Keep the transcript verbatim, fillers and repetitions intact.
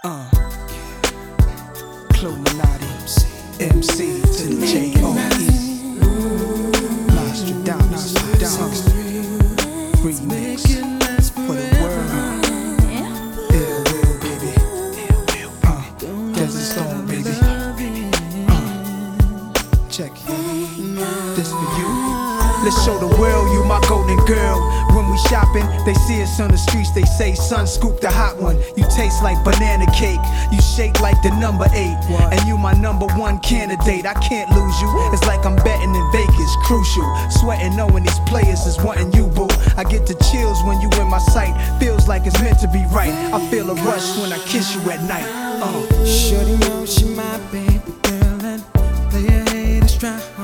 Uh, Cluminati, M C to the J O E. Nostradamus, Nostradamus, remix for the world. Ill will, baby. Uh, Desert Storm, baby. Uh, check it. This for you. Let's show the world you my golden girl. When we shopping, they see us on the streets, they say, son, scoop the hot one. You taste like banana cake, you shake like the number eight. And you my number one candidate, I can't lose you. It's like I'm betting in Vegas, crucial. Sweating knowing these players is wanting you, boo. I get the chills when you in my sight, feels like it's meant to be right. I feel a rush when I kiss you at night. uh. Shorty know she my baby girl, and play her haters try